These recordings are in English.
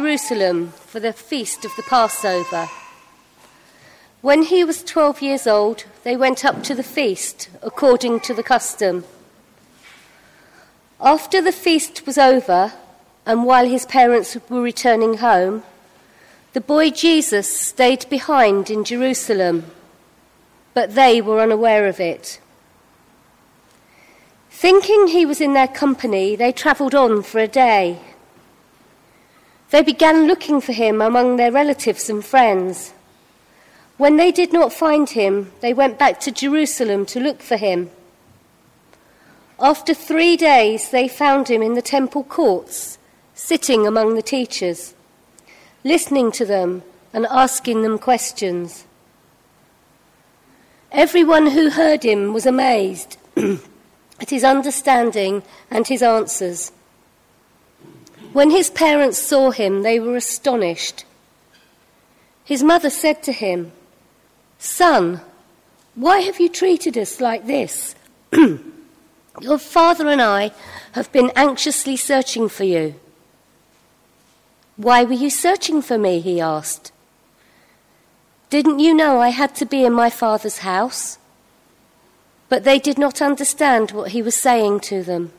Jerusalem for the feast of the Passover. When he was 12 years old, they went up to the feast, according to the custom. After the feast was over, and while his parents were returning home, the boy Jesus stayed behind in Jerusalem, but they were unaware of it. Thinking he was in their company, they travelled on for a day. They began looking for him among their relatives and friends. When they did not find him, they went back to Jerusalem to look for him. After 3 days, they found him in the temple courts, sitting among the teachers, listening to them and asking them questions. Everyone who heard him was amazed at his understanding and his answers. When his parents saw him, they were astonished. His mother said to him, "Son, why have you treated us like this? Your father and I have been anxiously searching for you." "Why were you searching for me?" he asked. "Didn't you know I had to be in my father's house?" But they did not understand what he was saying to them.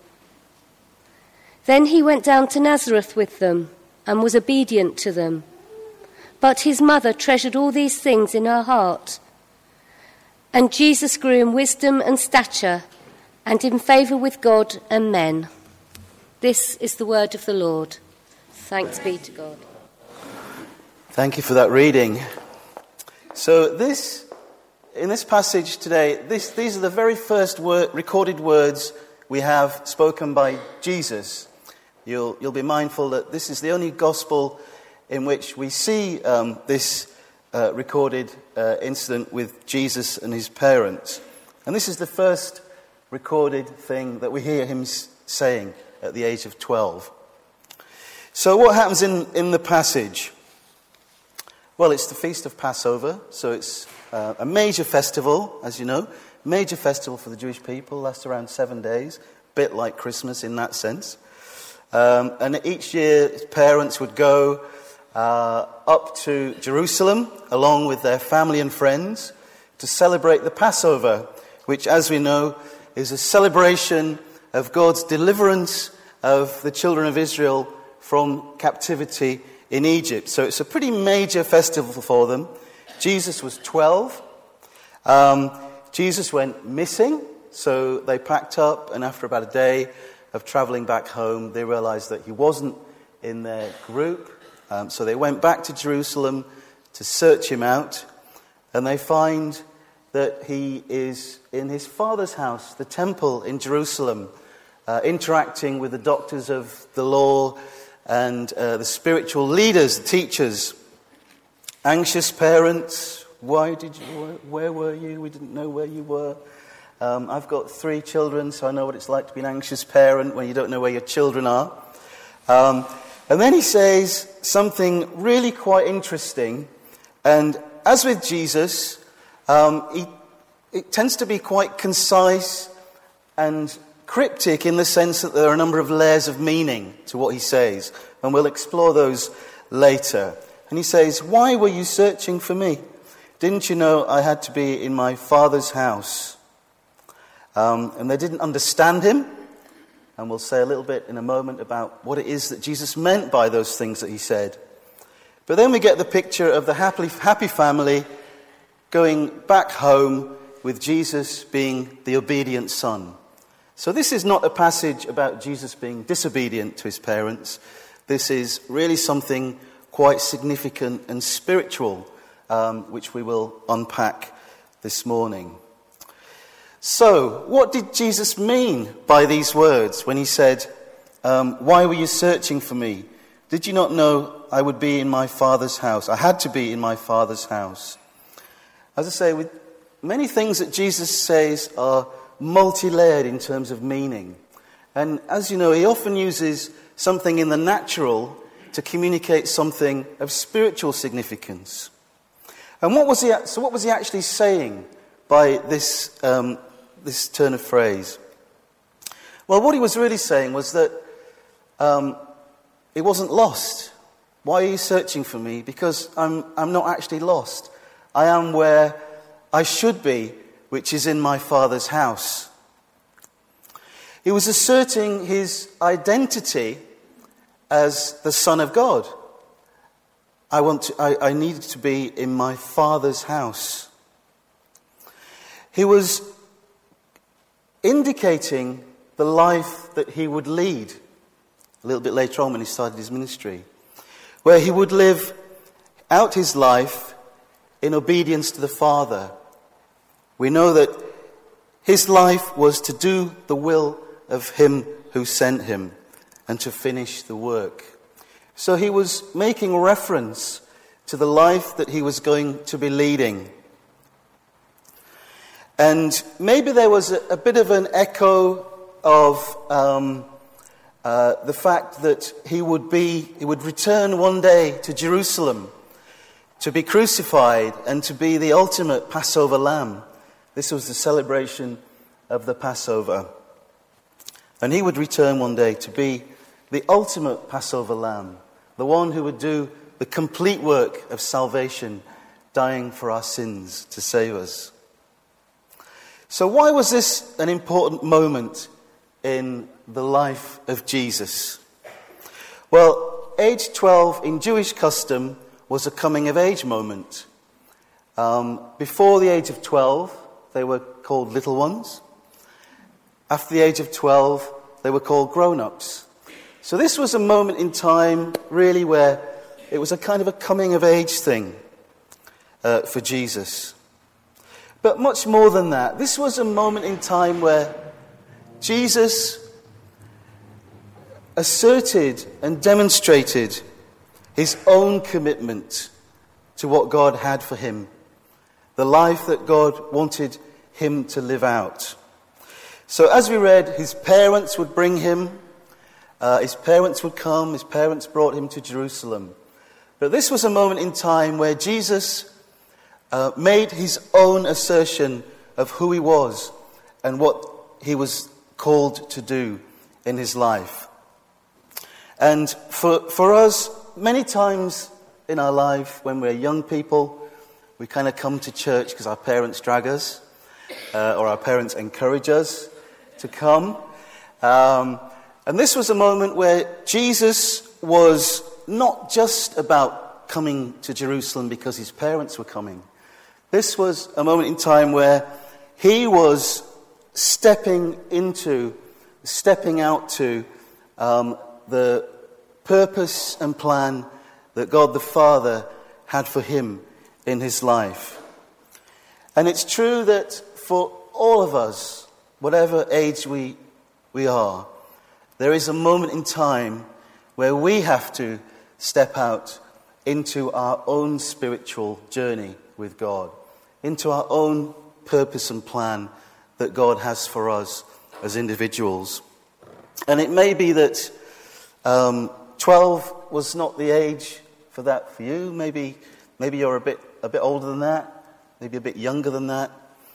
Then he went down to Nazareth with them and was obedient to them. But his mother treasured all these things in her heart. And Jesus grew in wisdom and stature and in favour with God and men. This is the word of the Lord. Thanks be to God. Thank you for that reading. So in this passage today, these are the very first recorded words we have spoken by Jesus. You'll be mindful that this is the only gospel in which we see this recorded incident with Jesus and his parents. And this is the first recorded thing that we hear him saying at the age of 12. So what happens in the passage? Well, it's the Feast of Passover, so it's a major festival, as you know. Major festival for the Jewish people, lasts around 7 days, a bit like Christmas in that sense. And each year, his parents would go up to Jerusalem, along with their family and friends, to celebrate the Passover, which, as we know, is a celebration of God's deliverance of the children of Israel from captivity in Egypt. So it's a pretty major festival for them. Jesus was 12. Jesus went missing, so they packed up, and after about a day of travelling back home, they realised that he wasn't in their group. So they went back to Jerusalem to search him out, and they find that he is in his father's house, the temple in Jerusalem, interacting with the doctors of the law and the spiritual leaders, the teachers. Anxious parents, where were you? We didn't know where you were. I've got 3 children, so I know what it's like to be an anxious parent when you don't know where your children are. And then he says something really quite interesting. And as with Jesus, it tends to be quite concise and cryptic in the sense that there are a number of layers of meaning to what he says. And we'll explore those later. And he says, "Why were you searching for me? Didn't you know I had to be in my father's house?" And they didn't understand him. And we'll say a little bit in a moment about what it is that Jesus meant by those things that he said. But then we get the picture of the happy family going back home with Jesus being the obedient son. So this is not a passage about Jesus being disobedient to his parents. This is really something quite significant and spiritual, which we will unpack this morning. So, what did Jesus mean by these words when he said, "Why were you searching for me? Did you not know I would be in my Father's house? I had to be in my Father's house." As I say, with many things that Jesus says are multi-layered in terms of meaning. And as you know, he often uses something in the natural to communicate something of spiritual significance. And what was he actually saying by this turn of phrase? Well, what he was really saying was that he wasn't lost. Why are you searching for me? Because I'm not actually lost. I am where I should be, which is in my Father's house. He was asserting his identity as the Son of God. I needed to be in my Father's house. He was indicating the life that he would lead a little bit later on when he started his ministry, where he would live out his life in obedience to the Father. We know that his life was to do the will of him who sent him and to finish the work. So he was making reference to the life that he was going to be leading. And maybe there was a bit of an echo of the fact that he would return one day to Jerusalem to be crucified and to be the ultimate Passover lamb. This was the celebration of the Passover. And he would return one day to be the ultimate Passover lamb, the one who would do the complete work of salvation, dying for our sins to save us. So why was this an important moment in the life of Jesus? Well, age 12 in Jewish custom was a coming of age moment. Before the age of 12, they were called little ones. After the age of 12, they were called grown-ups. So this was a moment in time, really, where it was a kind of a coming of age thing for Jesus. But much more than that, this was a moment in time where Jesus asserted and demonstrated his own commitment to what God had for him, the life that God wanted him to live out. So as we read, his parents would bring him, his parents would come, his parents brought him to Jerusalem. But this was a moment in time where Jesus made his own assertion of who he was and what he was called to do in his life. And for us, many times in our life, when we're young people, we kind of come to church because our parents drag us, or our parents encourage us to come. And this was a moment where Jesus was not just about coming to Jerusalem because his parents were coming. This was a moment in time where he was stepping out to the purpose and plan that God the Father had for him in his life. And it's true that for all of us, whatever age we are, there is a moment in time where we have to step out into our own spiritual journey with God, into our own purpose and plan that God has for us as individuals. And it may be that 12 was not the age for that for you. Maybe you're a bit older than that, maybe a bit younger than that.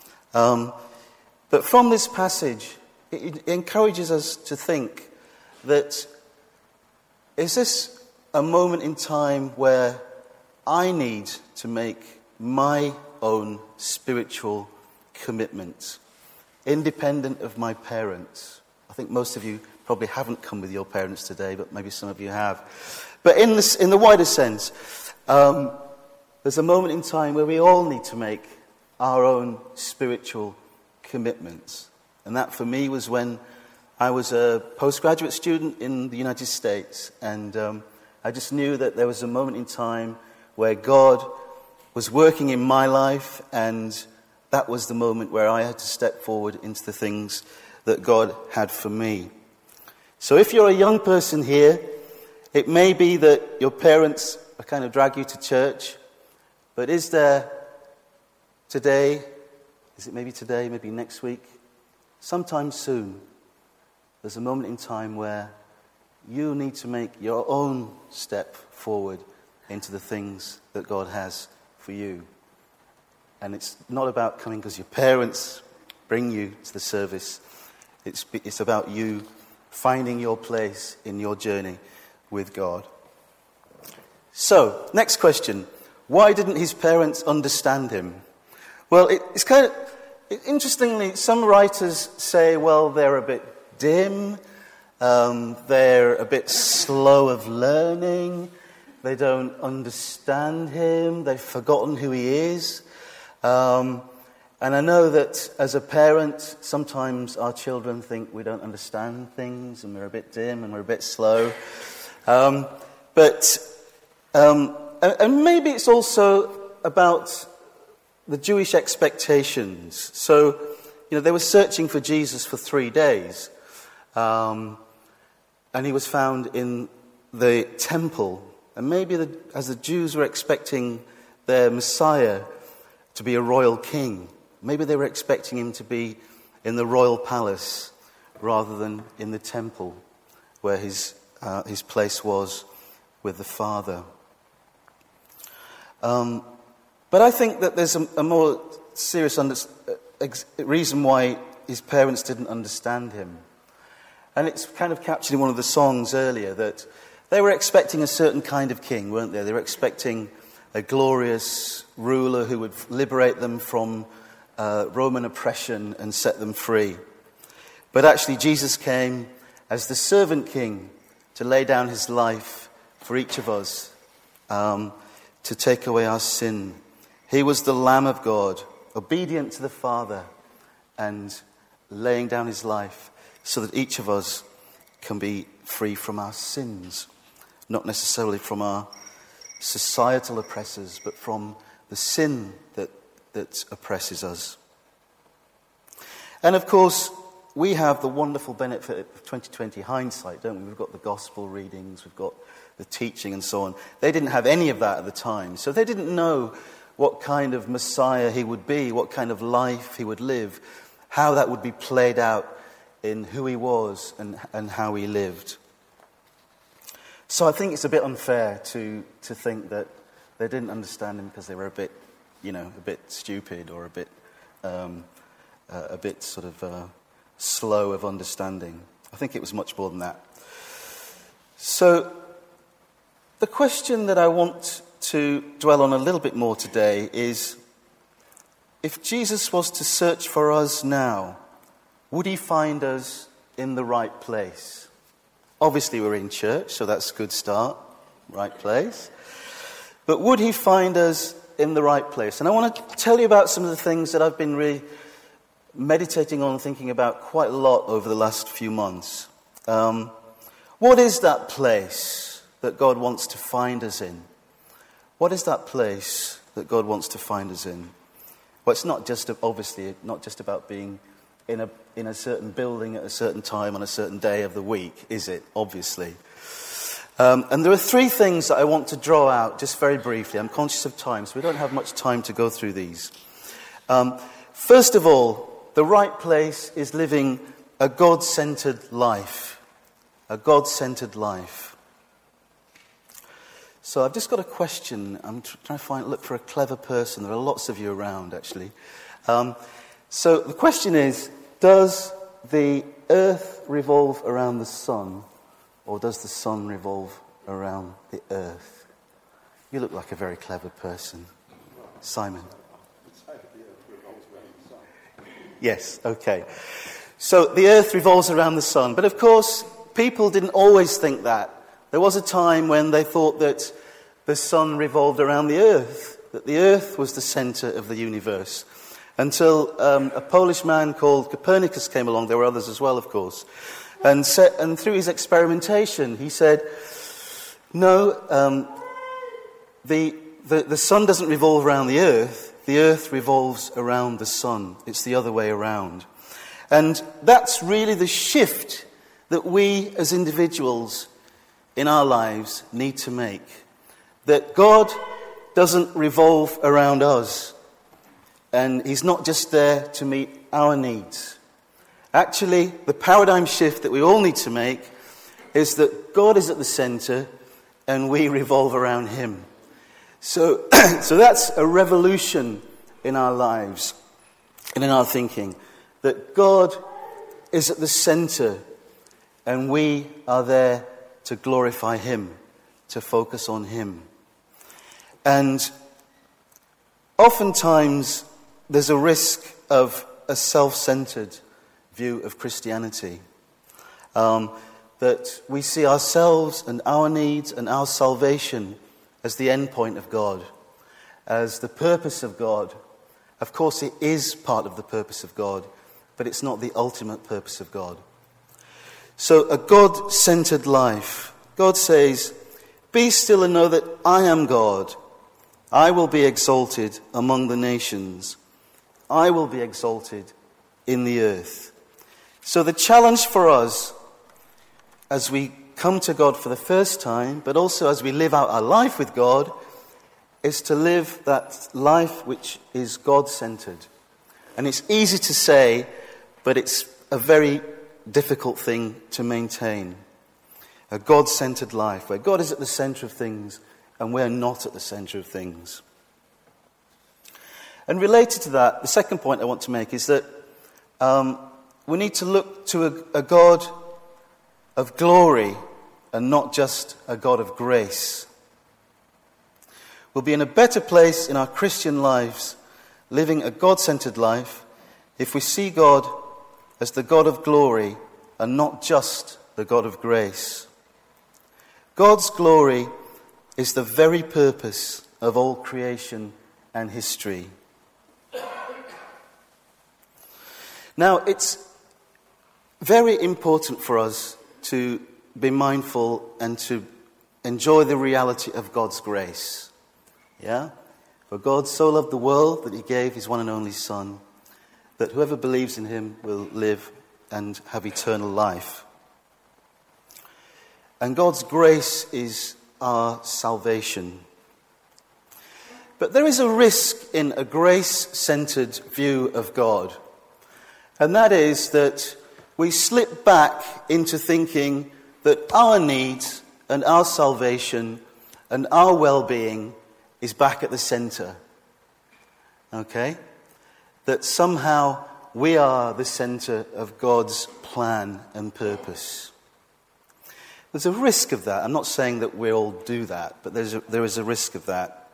But from this passage, it encourages us to think that, is this a moment in time where I need to make my own spiritual commitment, independent of my parents? I think most of you probably haven't come with your parents today, but maybe some of you have. But in the wider sense, there's a moment in time where we all need to make our own spiritual commitments. And that for me was when I was a postgraduate student in the United States, and I just knew that there was a moment in time where God was working in my life, and that was the moment where I had to step forward into the things that God had for me. So if you're a young person here, it may be that your parents kind of drag you to church, but is there today, is it maybe today, maybe next week, sometime soon, there's a moment in time where you need to make your own step forward into the things that God has for you. And it's not about coming because your parents bring you to the service. It's about you finding your place in your journey with God. So, next question. Why didn't his parents understand him? Well, it's kind of... Interestingly, some writers say, well, they're a bit dim, they're a bit slow of learning, they don't understand him, they've forgotten who he is. And I know that as a parent, sometimes our children think we don't understand things and we're a bit dim and we're a bit slow. And maybe it's also about the Jewish expectations. So, they were searching for Jesus for 3 days. And he was found in the temple. And maybe as the Jews were expecting their Messiah to be a royal king, maybe they were expecting him to be in the royal palace rather than in the temple where his place was with the Father. But I think that there's a more serious reason why his parents didn't understand him. And it's kind of captured in one of the songs earlier that they were expecting a certain kind of king, weren't they? They were expecting a glorious ruler who would liberate them from Roman oppression and set them free. But actually Jesus came as the servant king to lay down his life for each of us, to take away our sin. He was the Lamb of God, obedient to the Father and laying down his life so that each of us can be free from our sins. Not necessarily from our societal oppressors, but from the sin that oppresses us. And of course, we have the wonderful benefit of 2020 hindsight, don't we? We've got the gospel readings, we've got the teaching and so on. They didn't have any of that at the time, so they didn't know what kind of Messiah he would be, what kind of life he would live, how that would be played out in who he was and how he lived. So I think it's a bit unfair to think that they didn't understand him because they were a bit stupid or a bit sort of slow of understanding. I think it was much more than that. So the question that I want to dwell on a little bit more today is, if Jesus was to search for us now, would he find us in the right place? Obviously we're in church, so that's a good start, right place. But would he find us in the right place? And I want to tell you about some of the things that I've been really meditating on, thinking about quite a lot over the last few months. What is that place that God wants to find us in? What is that place that God wants to find us in? Well, it's not just about being in a certain building at a certain time on a certain day of the week, is it? Obviously. And there are 3 things that I want to draw out just very briefly. I'm conscious of time, so we don't have much time to go through these. First of all, the right place is living a God-centered life. A God-centered life. So I've just got a question. I'm trying to look for a clever person. There are lots of you around, actually. So the question is, does the earth revolve around the sun, or does the sun revolve around the earth? You look like a very clever person. Simon? Yes, okay. So the earth revolves around the sun. But of course, people didn't always think that. There was a time when they thought that the sun revolved around the earth, that the earth was the centre of the universe. Until a Polish man called Copernicus came along. There were others as well, of course. And through his experimentation, he said, no, the sun doesn't revolve around the earth revolves around the sun. It's the other way around. And that's really the shift that we as individuals in our lives need to make. That God doesn't revolve around us. And he's not just there to meet our needs. Actually, the paradigm shift that we all need to make is that God is at the centre and we revolve around him. So that's a revolution in our lives and in our thinking. That God is at the centre and we are there to glorify him, to focus on him. And oftentimes there's a risk of a self-centered view of Christianity. That we see ourselves and our needs and our salvation as the end point of God, as the purpose of God. Of course, it is part of the purpose of God, but it's not the ultimate purpose of God. So a God-centered life. God says, "Be still and know that I am God. I will be exalted among the nations. I will be exalted in the earth." So the challenge for us as we come to God for the first time, but also as we live out our life with God, is to live that life which is God-centered. And it's easy to say, but it's a very difficult thing to maintain. A God-centered life, where God is at the center of things and we're not at the center of things. And related to that, the second point I want to make is that we need to look to a God of glory and not just a God of grace. We'll be in a better place in our Christian lives, living a God-centered life, if we see God as the God of glory and not just the God of grace. God's glory is the very purpose of all creation and history. Now, it's very important for us to be mindful and to enjoy the reality of God's grace. Yeah? For God so loved the world that he gave his one and only Son, that whoever believes in him will live and have eternal life. And God's grace is our salvation. But there is a risk in a grace-centered view of God. And that is that we slip back into thinking that our needs and our salvation and our well-being is back at the center. Okay? That somehow we are the center of God's plan and purpose. There's a risk of that. I'm not saying that we all do that, but there is a risk of that.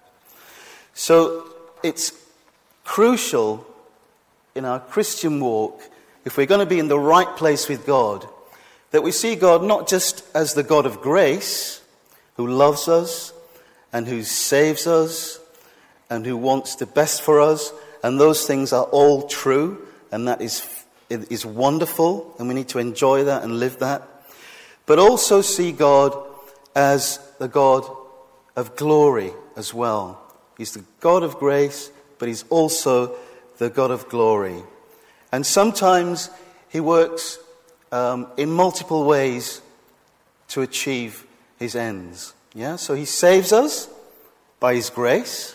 So it's crucial in our Christian walk, if we're going to be in the right place with God, that we see God not just as the God of grace, who loves us and who saves us and who wants the best for us, and those things are all true, and that is wonderful, and we need to enjoy that and live that, but also see God as the God of glory as well. He's the God of grace, but he's also the God of glory. And sometimes he works in multiple ways to achieve his ends. Yeah, so he saves us by his grace,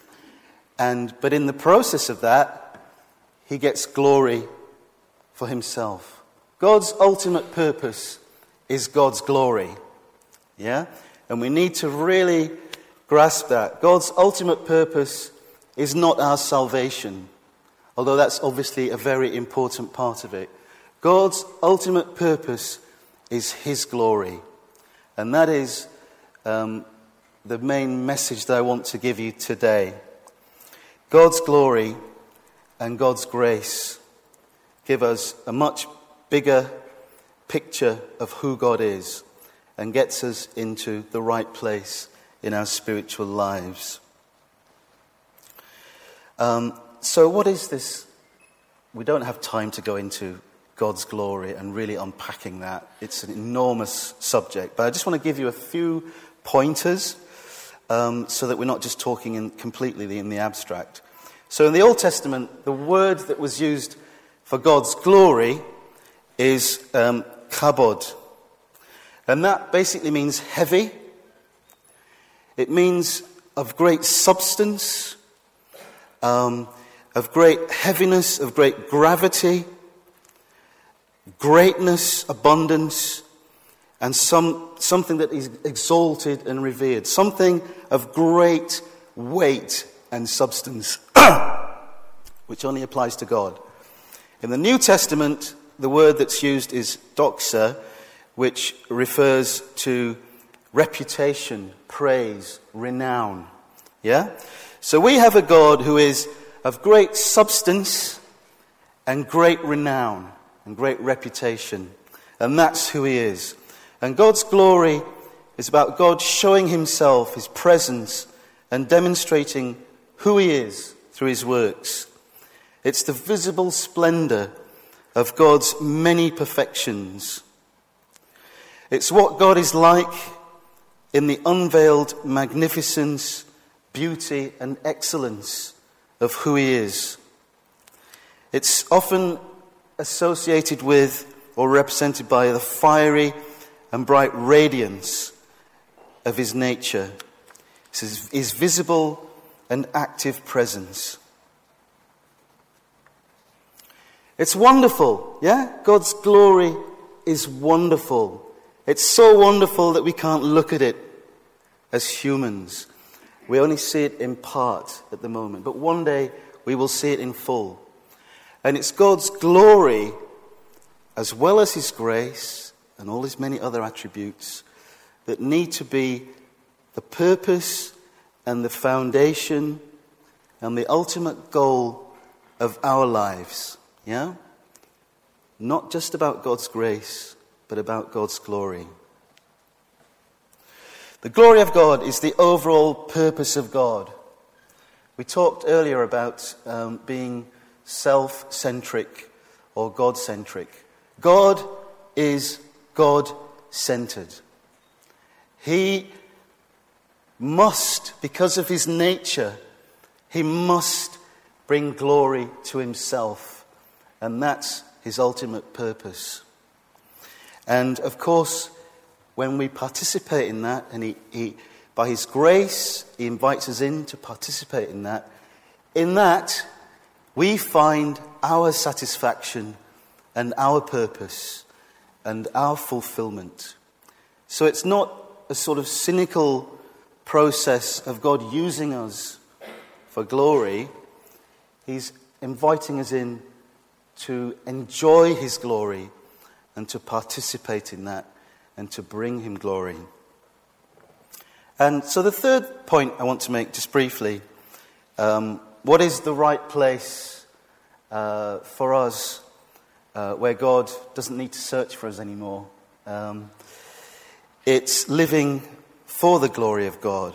but in the process of that, he gets glory for himself. God's ultimate purpose is God's glory. Yeah, and we need to really grasp that. God's ultimate purpose is not our salvation, although that's obviously a very important part of it. God's ultimate purpose is his glory. And that is the main message that I want to give you today. God's glory and God's grace give us a much bigger picture of who God is and gets us into the right place in our spiritual lives. So what is this? We don't have time to go into God's glory and really unpacking that. It's an enormous subject. But I just want to give you a few pointers so that we're not just talking completely in the abstract. So in the Old Testament, the word that was used for God's glory is kabod. And that basically means heavy. It means of great substance, of great heaviness, of great gravity, greatness, abundance, and something that is exalted and revered. Something of great weight and substance, which only applies to God. In the New Testament, the word that's used is doxa, which refers to reputation, praise, renown. Yeah? So we have a God who is of great substance and great renown and great reputation. And that's who he is. And God's glory is about God showing himself, his presence, and demonstrating who he is through his works. It's the visible splendor of God's many perfections. It's what God is like in the unveiled magnificence, beauty, and excellence of who he is. It's often associated with or represented by the fiery and bright radiance of his nature. It's his visible and active presence. It's wonderful, yeah? God's glory is wonderful. It's so wonderful that we can't look at it as humans. We only see it in part at the moment, but one day we will see it in full. And it's God's glory, as well as his grace and all his many other attributes, that need to be the purpose and the foundation and the ultimate goal of our lives. Yeah? Not just about God's grace, but about God's glory. The glory of God is the overall purpose of God. We talked earlier about being self-centric or God-centric. God is God-centered. He must, because of his nature, he must bring glory to himself. And that's his ultimate purpose. And of course, when we participate in that, and he by his grace, he invites us in to participate in that we find our satisfaction and our purpose and our fulfillment. So it's not a sort of cynical process of God using us for glory. He's inviting us in to enjoy his glory and to participate in that and to bring him glory. And so the third point I want to make just briefly, what is the right place for us where God doesn't need to search for us anymore? It's living for the glory of God.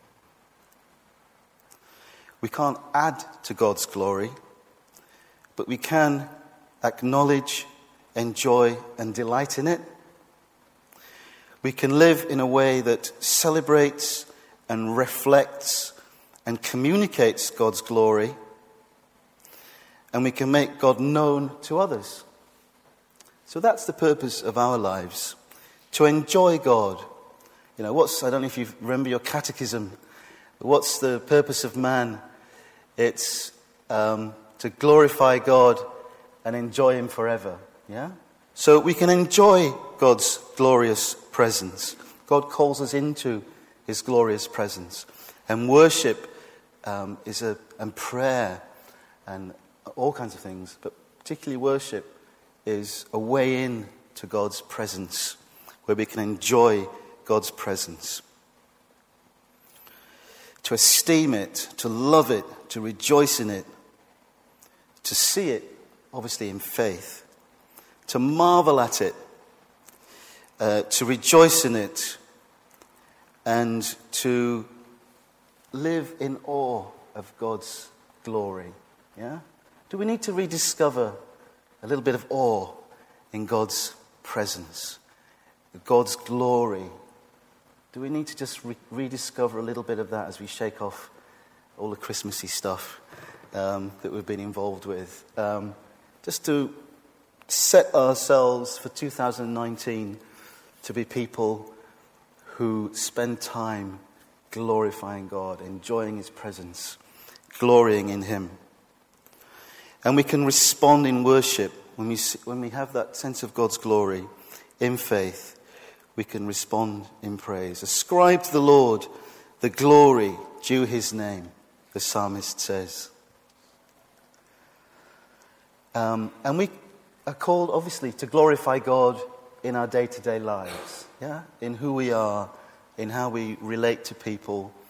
We can't add to God's glory, but we can acknowledge, enjoy, and delight in it. We can live in a way that celebrates and reflects and communicates God's glory, and we can make God known to others. So that's the purpose of our lives, to enjoy God. You know, I don't know if you remember your catechism, what's the purpose of man? It's to glorify God and enjoy him forever. Yeah? So we can enjoy God's glorious presence. God calls us into his glorious presence. And worship and prayer and all kinds of things, but particularly worship is a way in to God's presence, where we can enjoy God's presence. To esteem it, to love it, to rejoice in it, to see it, obviously in faith, to marvel at it, to rejoice in it, and to live in awe of God's glory. Yeah? Do we need to rediscover a little bit of awe in God's presence, God's glory? Do we need to just rediscover a little bit of that as we shake off all the Christmassy stuff that we've been involved with? Just to set ourselves for 2019 to be people who spend time glorifying God, enjoying his presence, glorying in him. And we can respond in worship when we have that sense of God's glory in faith. We can respond in praise. Ascribe to the Lord the glory due his name, the psalmist says. And we are called, obviously, to glorify God in our day-to-day lives. Yeah? In who we are, in how we relate to people,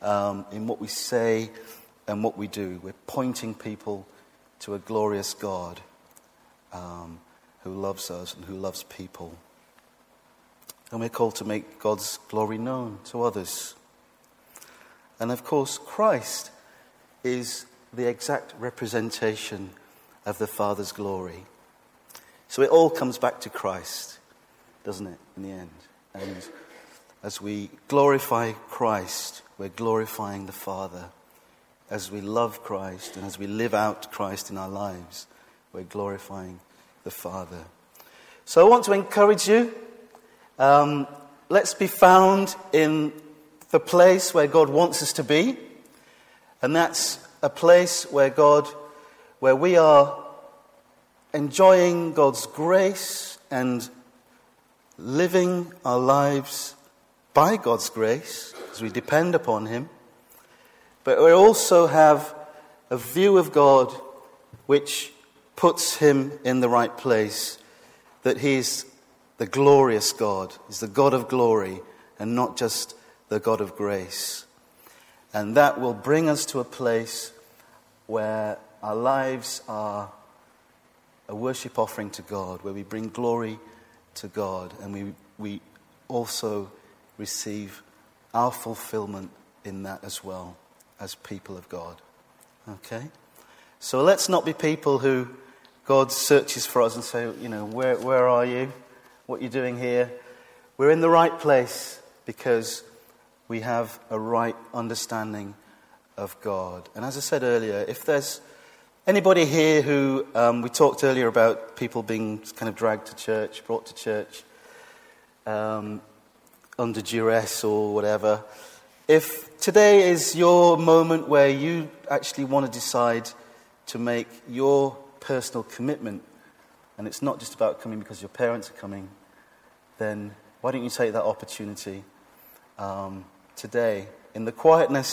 in what we say and what we do. We're pointing people to a glorious God who loves us and who loves people. And we're called to make God's glory known to others. And of course, Christ is the exact representation of the Father's glory. So it all comes back to Christ, doesn't it, in the end? And as we glorify Christ, we're glorifying the Father. As we love Christ and as we live out Christ in our lives, we're glorifying the Father. So I want to encourage you, let's be found in the place where God wants us to be. And that's a place where we are enjoying God's grace and living our lives by God's grace as we depend upon Him. But we also have a view of God which puts Him in the right place, that He's the glorious God. He's the God of glory and not just the God of grace. And that will bring us to a place where our lives are a worship offering to God, where we bring glory to God, and we also receive our fulfillment in that as well as people of God. Okay? So let's not be people who God searches for us and say, where are you? What are you doing here? We're in the right place because we have a right understanding of God. And as I said earlier, if there's anybody here who, we talked earlier about people being kind of dragged to church, brought to church, under duress or whatever. If today is your moment where you actually want to decide to make your personal commitment, and it's not just about coming because your parents are coming, then why don't you take that opportunity today in the quietness